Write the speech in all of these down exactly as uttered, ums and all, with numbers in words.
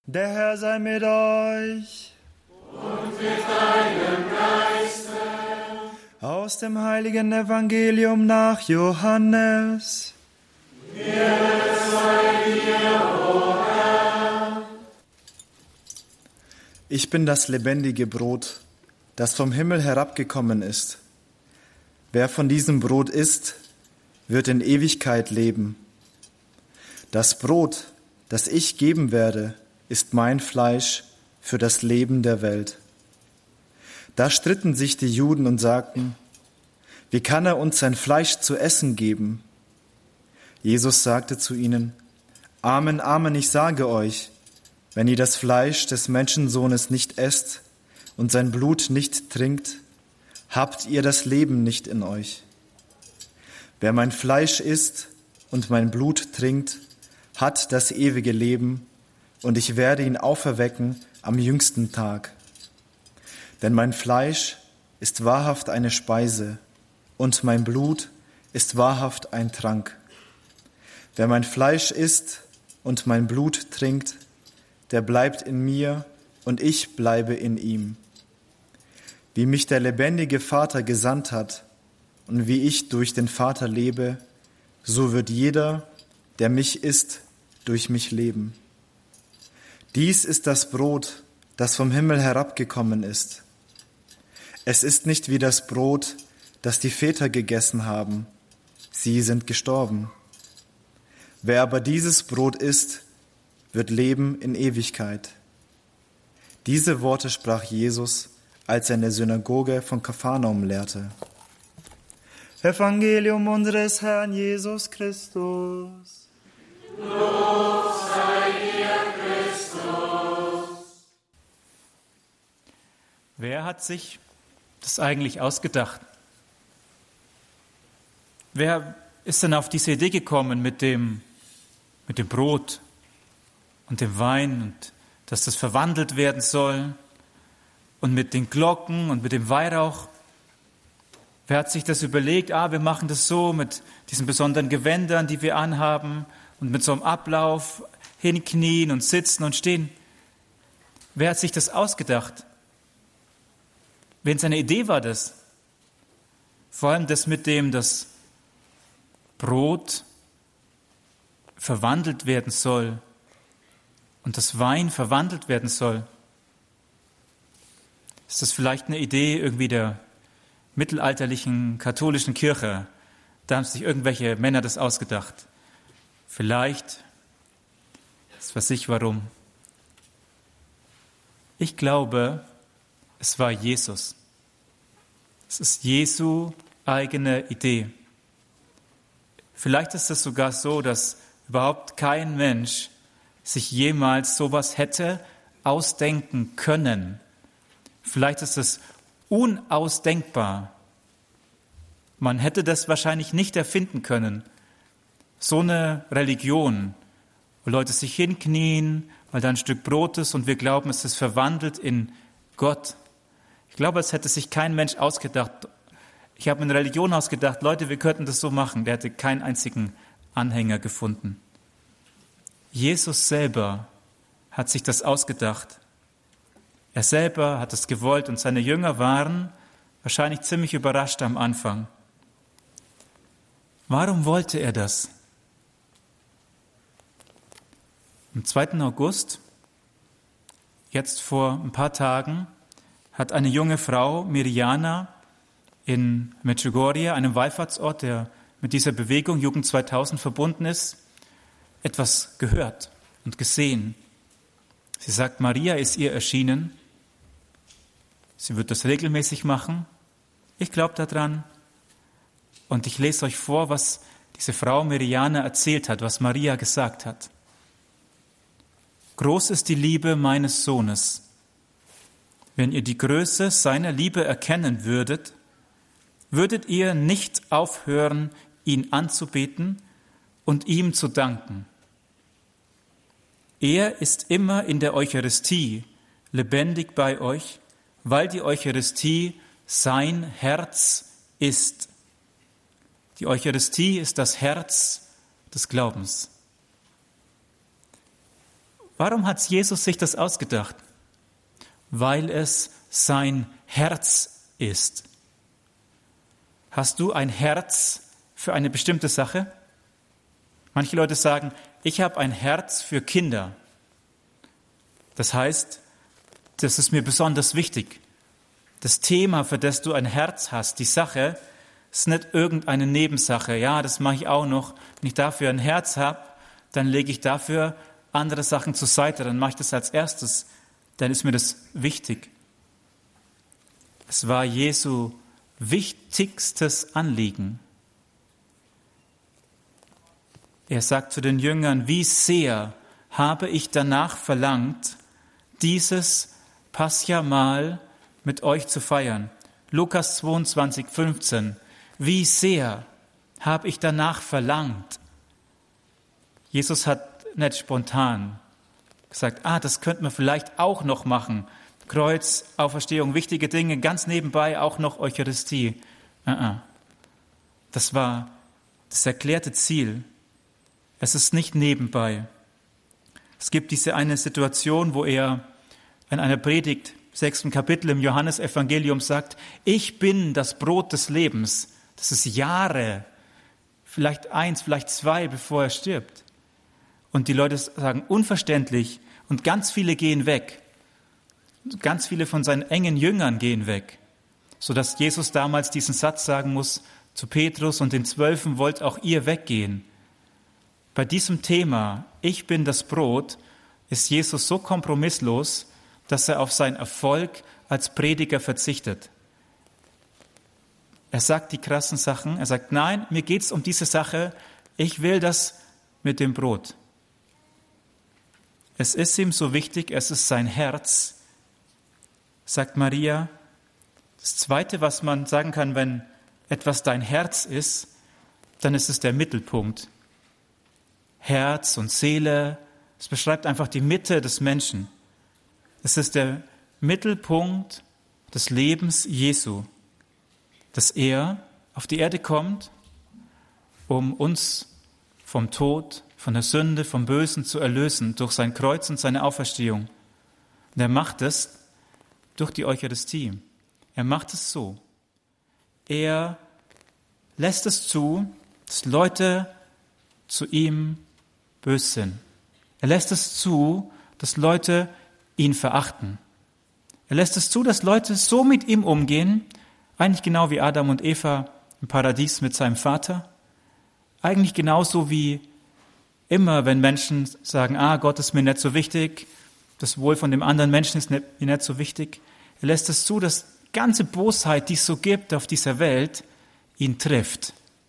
Der Herr sei mit euch. Und mit deinem Geiste. Aus dem heiligen Evangelium nach Johannes. Ehre sei dir, o Herr. Ich bin das lebendige Brot, das vom Himmel herabgekommen ist. Wer von diesem Brot isst, wird in Ewigkeit leben. Das Brot, das ich geben werde, ist mein Fleisch für das Leben der Welt. Da stritten sich die Juden und sagten, wie kann er uns sein Fleisch zu essen geben? Jesus sagte zu ihnen, Amen, Amen, ich sage euch, wenn ihr das Fleisch des Menschensohnes nicht esst und sein Blut nicht trinkt, habt ihr das Leben nicht in euch. Wer mein Fleisch isst und mein Blut trinkt, hat das ewige Leben, und ich werde ihn auferwecken am jüngsten Tag. Denn mein Fleisch ist wahrhaft eine Speise, und mein Blut ist wahrhaft ein Trank. Wer mein Fleisch isst und mein Blut trinkt, der bleibt in mir, und ich bleibe in ihm. Wie mich der lebendige Vater gesandt hat, und wie ich durch den Vater lebe, so wird jeder, der mich isst, durch mich leben. Dies ist das Brot, das vom Himmel herabgekommen ist. Es ist nicht wie das Brot, das die Väter gegessen haben. Sie sind gestorben. Wer aber dieses Brot isst, wird leben in Ewigkeit. Diese Worte sprach Jesus, als er in der Synagoge von Kapharnaum lehrte. Evangelium unseres Herrn Jesus Christus. Lob sei dir, Christus. Wer hat sich das eigentlich ausgedacht? Wer ist denn auf diese Idee gekommen mit dem, mit dem Brot und dem Wein und dass das verwandelt werden soll und mit den Glocken und mit dem Weihrauch? Wer hat sich das überlegt? Ah, wir machen das so mit diesen besonderen Gewändern, die wir anhaben und mit so einem Ablauf hinknien und sitzen und stehen. Wer hat sich das ausgedacht? Wen seine Idee war das? Vor allem das mit dem, dass Brot verwandelt werden soll und das Wein verwandelt werden soll. Ist das vielleicht eine Idee irgendwie der mittelalterlichen katholischen Kirche? Da haben sich irgendwelche Männer das ausgedacht. Vielleicht, das weiß ich warum. Ich glaube, es war Jesus. Es ist Jesu eigene Idee. Vielleicht ist es sogar so, dass überhaupt kein Mensch sich jemals sowas hätte ausdenken können. Vielleicht ist es unausdenkbar. Man hätte das wahrscheinlich nicht erfinden können. So eine Religion, wo Leute sich hinknien, weil da ein Stück Brot ist und wir glauben, es ist verwandelt in Gott. Ich glaube, es hätte sich kein Mensch ausgedacht. Ich habe eine Religion ausgedacht, Leute, wir könnten das so machen. Der hätte keinen einzigen Anhänger gefunden. Jesus selber hat sich das ausgedacht. Er selber hat es gewollt und seine Jünger waren wahrscheinlich ziemlich überrascht am Anfang. Warum wollte er das? Am zweiten August, jetzt vor ein paar Tagen, hat eine junge Frau, Mirjana, in Medjugorje, einem Wallfahrtsort, der mit dieser Bewegung Jugend zweitausend verbunden ist, etwas gehört und gesehen. Sie sagt, Maria ist ihr erschienen. Sie wird das regelmäßig machen. Ich glaube daran. Und ich lese euch vor, was diese Frau Mirjana erzählt hat, was Maria gesagt hat. Groß ist die Liebe meines Sohnes. Wenn ihr die Größe seiner Liebe erkennen würdet, würdet ihr nicht aufhören, ihn anzubeten und ihm zu danken. Er ist immer in der Eucharistie lebendig bei euch, weil die Eucharistie sein Herz ist. Die Eucharistie ist das Herz des Glaubens. Warum hat Jesus sich das ausgedacht? Weil es sein Herz ist. Hast du ein Herz für eine bestimmte Sache? Manche Leute sagen, ich habe ein Herz für Kinder. Das heißt, das ist mir besonders wichtig. Das Thema, für das du ein Herz hast, die Sache, ist nicht irgendeine Nebensache. Ja, das mache ich auch noch. Wenn ich dafür ein Herz habe, dann lege ich dafür andere Sachen zur Seite. Dann mache ich das als erstes. Dann ist mir das wichtig. Es war Jesu wichtigstes Anliegen. Er sagt zu den Jüngern, wie sehr habe ich danach verlangt, dieses Pascha-Mahl mit euch zu feiern. Lukas zweiundzwanzig, fünfzehn. Wie sehr habe ich danach verlangt. Jesus hat nicht spontan gesagt, ah, das könnten wir vielleicht auch noch machen. Kreuz, Auferstehung, wichtige Dinge, ganz nebenbei auch noch Eucharistie. Uh-uh. Das war das erklärte Ziel. Es ist nicht nebenbei. Es gibt diese eine Situation, wo er in einer Predigt, sechsten Kapitel im Johannesevangelium sagt, ich bin das Brot des Lebens. Das ist Jahre, vielleicht eins, vielleicht zwei, bevor er stirbt. Und die Leute sagen, unverständlich. Und ganz viele gehen weg. Ganz viele von seinen engen Jüngern gehen weg. Sodass Jesus damals diesen Satz sagen muss zu Petrus und den Zwölfen, wollt auch ihr weggehen. Bei diesem Thema, ich bin das Brot, ist Jesus so kompromisslos, dass er auf seinen Erfolg als Prediger verzichtet. Er sagt die krassen Sachen, er sagt, nein, mir geht es um diese Sache, ich will das mit dem Brot. Es ist ihm so wichtig, es ist sein Herz, sagt Maria. Das Zweite, was man sagen kann, wenn etwas dein Herz ist, dann ist es der Mittelpunkt. Herz und Seele, es beschreibt einfach die Mitte des Menschen. Es ist der Mittelpunkt des Lebens Jesu, dass er auf die Erde kommt, um uns vom Tod, von der Sünde, vom Bösen zu erlösen, durch sein Kreuz und seine Auferstehung. Und er macht es durch die Eucharistie. Er macht es so. Er lässt es zu, dass Leute zu ihm böse sind. Er lässt es zu, dass Leute ihn verachten. Er lässt es zu, dass Leute so mit ihm umgehen, eigentlich genau wie Adam und Eva im Paradies mit seinem Vater. Eigentlich genauso wie immer, wenn Menschen sagen, ah, Gott ist mir nicht so wichtig, das Wohl von dem anderen Menschen ist mir nicht so wichtig. Er lässt es zu, dass die ganze Bosheit, die es so gibt auf dieser Welt, ihn trifft.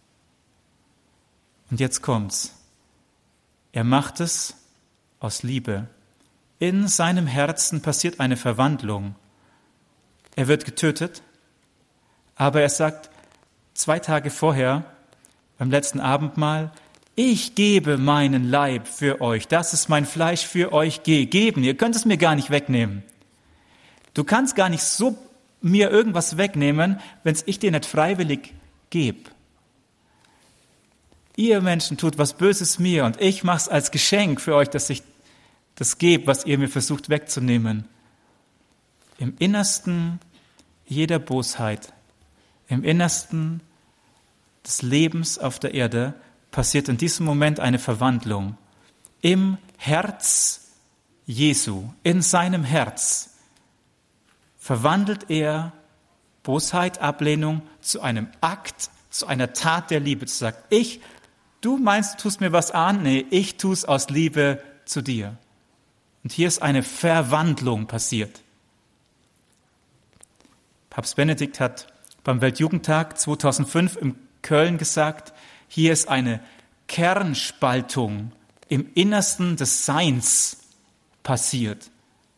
Und jetzt kommt's. Er macht es aus Liebe. In seinem Herzen passiert eine Verwandlung. Er wird getötet, aber er sagt zwei Tage vorher, beim letzten Abendmahl, ich gebe meinen Leib für euch, das ist mein Fleisch für euch gegeben, ihr könnt es mir gar nicht wegnehmen. Du kannst gar nicht so mir irgendwas wegnehmen, wenn es ich dir nicht freiwillig gebe. Ihr Menschen tut was Böses mir und ich mache es als Geschenk für euch, dass ich das gebe, was ihr mir versucht wegzunehmen. Im Innersten jeder Bosheit, im Innersten des Lebens auf der Erde passiert in diesem Moment eine Verwandlung. Im Herz Jesu, in seinem Herz, verwandelt er Bosheit, Ablehnung zu einem Akt, zu einer Tat der Liebe. Zu sagen, ich, du meinst, du tust mir was an? Nee, ich tue es aus Liebe zu dir. Und hier ist eine Verwandlung passiert. Papst Benedikt hat beim Weltjugendtag zweitausendfünf in Köln gesagt, hier ist eine Kernspaltung im Innersten des Seins passiert.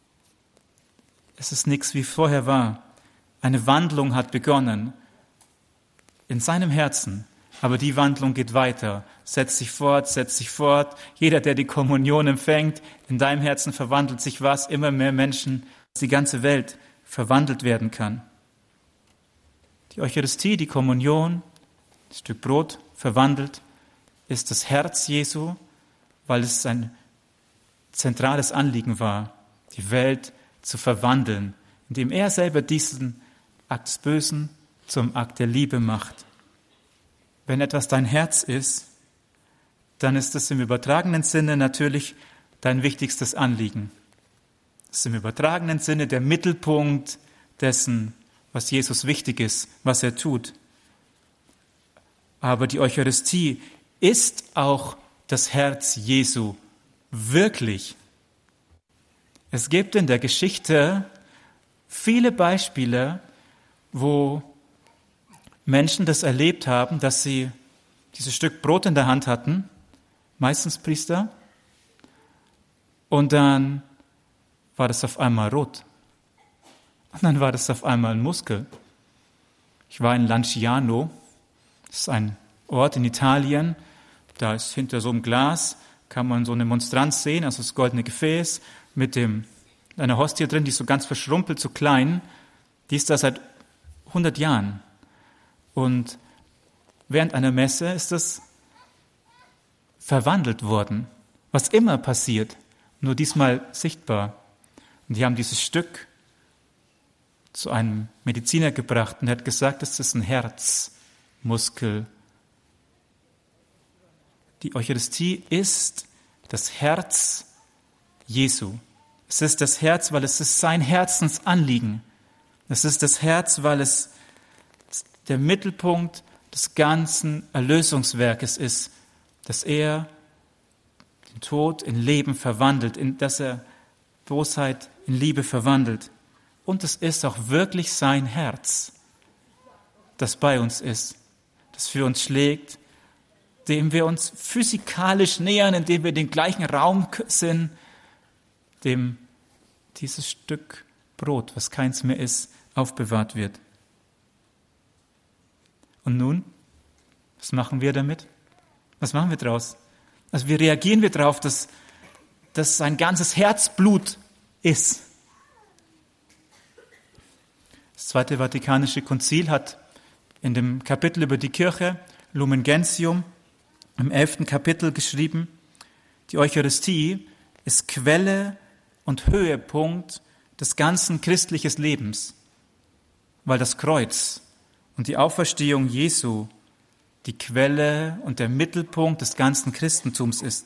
Es ist nichts, wie vorher war. Eine Wandlung hat begonnen in seinem Herzen. Aber die Wandlung geht weiter, setzt sich fort, setzt sich fort. Jeder, der die Kommunion empfängt, in deinem Herzen verwandelt sich was, immer mehr Menschen, dass die ganze Welt verwandelt werden kann. Die Eucharistie, die Kommunion, das Stück Brot verwandelt, ist das Herz Jesu, weil es sein zentrales Anliegen war, die Welt zu verwandeln, indem er selber diesen Akt des Bösen zum Akt der Liebe macht. Wenn etwas dein Herz ist, dann ist es im übertragenen Sinne natürlich dein wichtigstes Anliegen. Es ist im übertragenen Sinne der Mittelpunkt dessen, was Jesus wichtig ist, was er tut. Aber die Eucharistie ist auch das Herz Jesu, wirklich. Es gibt in der Geschichte viele Beispiele, wo Menschen das erlebt haben, dass sie dieses Stück Brot in der Hand hatten, meistens Priester, und dann war das auf einmal rot. Und dann war das auf einmal ein Muskel. Ich war in Lanciano, das ist ein Ort in Italien, da ist hinter so einem Glas, kann man so eine Monstranz sehen, also das goldene Gefäß mit dem, einer Hostie drin, die ist so ganz verschrumpelt, so klein, die ist da seit hundert Jahren. Und während einer Messe ist das verwandelt worden, was immer passiert, nur diesmal sichtbar. Und die haben dieses Stück zu einem Mediziner gebracht und er hat gesagt, das ist ein Herzmuskel. Die Eucharistie ist das Herz Jesu. Es ist das Herz, weil es ist sein Herzensanliegen. Es ist das Herz, weil es der Mittelpunkt des ganzen Erlösungswerkes ist, dass er den Tod in Leben verwandelt, in, dass er Bosheit in Liebe verwandelt. Und es ist auch wirklich sein Herz, das bei uns ist, das für uns schlägt, dem wir uns physikalisch nähern, indem wir in den gleichen Raum sind, dem dieses Stück Brot, was keins mehr ist, aufbewahrt wird. Und nun, was machen wir damit? Was machen wir draus? Also wie reagieren wir darauf, dass das sein ganzes Herzblut ist? Das Zweite Vatikanische Konzil hat in dem Kapitel über die Kirche, Lumen Gentium, im elften Kapitel geschrieben, die Eucharistie ist Quelle und Höhepunkt des ganzen christlichen Lebens, weil das Kreuz und die Auferstehung Jesu die Quelle und der Mittelpunkt des ganzen Christentums ist.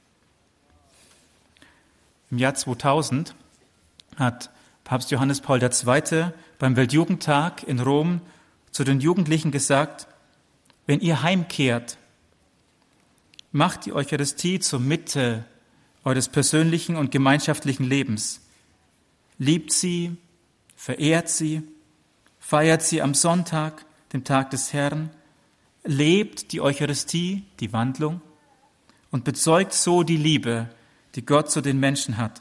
Im Jahr zweitausend hat Papst Johannes Paul der Zweite beim Weltjugendtag in Rom zu den Jugendlichen gesagt, wenn ihr heimkehrt, macht die Eucharistie zur Mitte eures persönlichen und gemeinschaftlichen Lebens. Liebt sie, verehrt sie, feiert sie am Sonntag, dem Tag des Herrn, lebt die Eucharistie, die Wandlung, und bezeugt so die Liebe, die Gott zu den Menschen hat.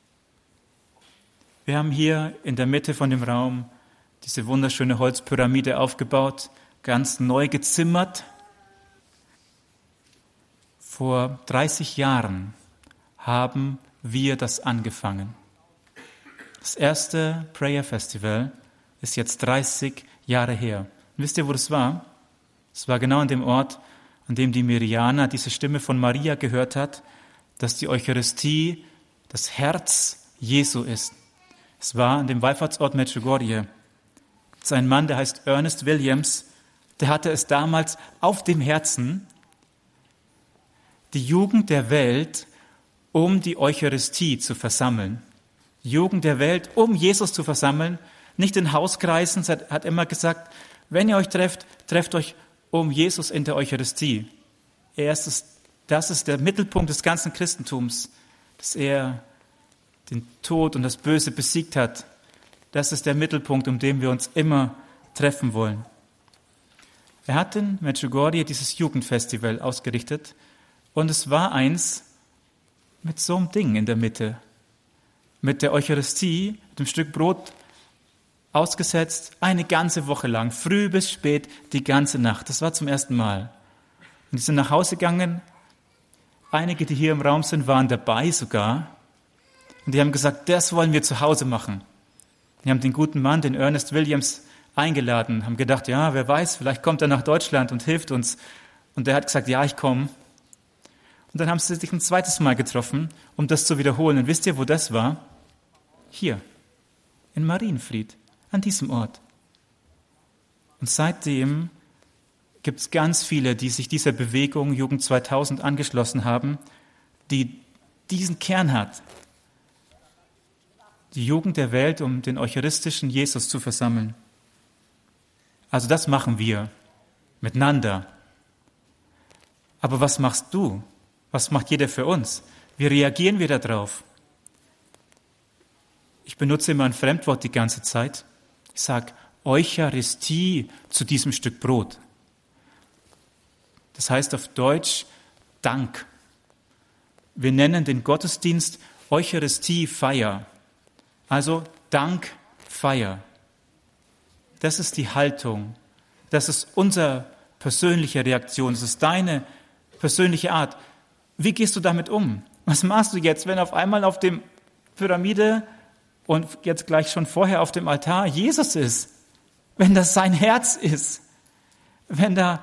Wir haben hier in der Mitte von dem Raum diese wunderschöne Holzpyramide aufgebaut, ganz neu gezimmert. Vor dreißig Jahren haben wir das angefangen. Das erste Prayer Festival ist jetzt dreißig Jahre her. Und wisst ihr, wo das war? Es war genau an dem Ort, an dem die Miriana diese Stimme von Maria gehört hat, dass die Eucharistie das Herz Jesu ist. Es war an dem Wallfahrtsort Medjugorje. Es ist ein Mann, der heißt Ernest Williams, der hatte es damals auf dem Herzen, die Jugend der Welt um die Eucharistie zu versammeln. Die Jugend der Welt, um Jesus zu versammeln, nicht in Hauskreisen. Er hat immer gesagt, wenn ihr euch trefft, trefft euch um Jesus in der Eucharistie. Er ist es, das ist der Mittelpunkt des ganzen Christentums, dass er den Tod und das Böse besiegt hat. Das ist der Mittelpunkt, um den wir uns immer treffen wollen. Er hat in Medjugorje dieses Jugendfestival ausgerichtet und es war eins mit so einem Ding in der Mitte, mit der Eucharistie, dem Stück Brot ausgesetzt, eine ganze Woche lang, früh bis spät, die ganze Nacht. Das war zum ersten Mal. Und die sind nach Hause gegangen. Einige, die hier im Raum sind, waren dabei sogar. Und die haben gesagt, das wollen wir zu Hause machen. Die haben den guten Mann, den Ernest Williams, eingeladen, haben gedacht, ja, wer weiß, vielleicht kommt er nach Deutschland und hilft uns. Und der hat gesagt, ja, ich komme. Und dann haben sie sich ein zweites Mal getroffen, um das zu wiederholen. Und wisst ihr, wo das war? Hier, in Marienfried, an diesem Ort. Und seitdem gibt es ganz viele, die sich dieser Bewegung Jugend zweitausend angeschlossen haben, die diesen Kern hat. Die Jugend der Welt, um den eucharistischen Jesus zu versammeln. Also das machen wir miteinander. Aber was machst du? Was macht jeder für uns? Wie reagieren wir darauf? Ich benutze immer ein Fremdwort die ganze Zeit. Ich sage Eucharistie zu diesem Stück Brot. Das heißt auf Deutsch Dank. Wir nennen den Gottesdienst Eucharistiefeier. Also Dankfeier. Das ist die Haltung. Das ist unsere persönliche Reaktion. Das ist deine persönliche Art. Wie gehst du damit um? Was machst du jetzt, wenn auf einmal auf dem Pyramide und jetzt gleich schon vorher auf dem Altar Jesus ist? Wenn das sein Herz ist? Wenn da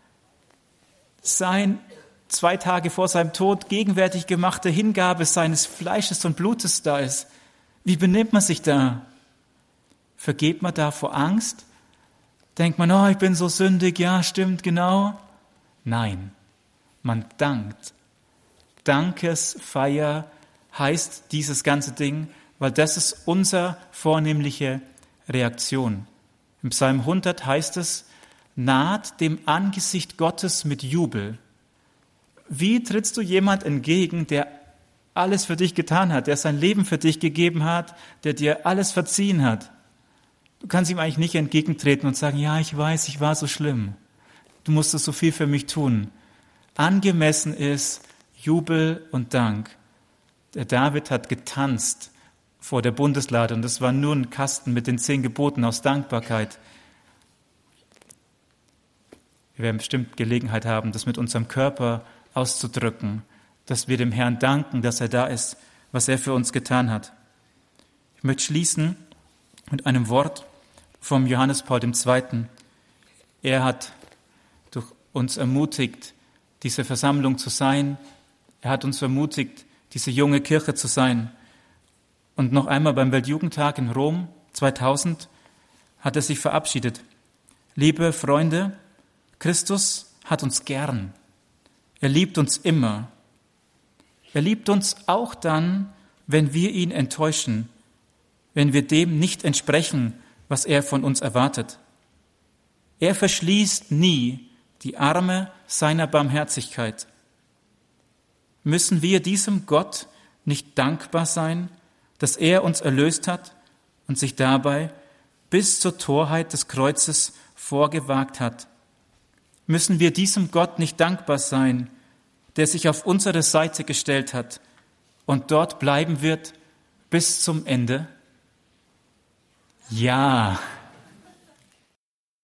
sein zwei Tage vor seinem Tod gegenwärtig gemachte Hingabe seines Fleisches und Blutes da ist? Wie benimmt man sich da? Vergeht man da vor Angst? Denkt man, oh, ich bin so sündig, ja, stimmt, genau. Nein, man dankt. Dankesfeier heißt dieses ganze Ding, weil das ist unsere vornehmliche Reaktion. Im Psalm hundert heißt es, naht dem Angesicht Gottes mit Jubel. Wie trittst du jemand entgegen, der alles für dich getan hat, der sein Leben für dich gegeben hat, der dir alles verziehen hat? Du kannst ihm eigentlich nicht entgegentreten und sagen, ja, ich weiß, ich war so schlimm. Du musstest so viel für mich tun. Angemessen ist Jubel und Dank. Der David hat getanzt vor der Bundeslade und das war nur ein Kasten mit den zehn Geboten aus Dankbarkeit. Wir werden bestimmt Gelegenheit haben, das mit unserem Körper auszudrücken, dass wir dem Herrn danken, dass er da ist, was er für uns getan hat. Ich möchte schließen mit einem Wort vom Johannes Paul der Zweite. Er hat durch uns ermutigt, diese Versammlung zu sein. Er hat uns ermutigt, diese junge Kirche zu sein. Und noch einmal beim Weltjugendtag in Rom zweitausend hat er sich verabschiedet. Liebe Freunde, Christus hat uns gern. Er liebt uns immer. Er liebt uns auch dann, wenn wir ihn enttäuschen, wenn wir dem nicht entsprechen, was er von uns erwartet. Er verschließt nie die Arme seiner Barmherzigkeit. Müssen wir diesem Gott nicht dankbar sein, dass er uns erlöst hat und sich dabei bis zur Torheit des Kreuzes vorgewagt hat? Müssen wir diesem Gott nicht dankbar sein, der sich auf unsere Seite gestellt hat und dort bleiben wird bis zum Ende? Ja.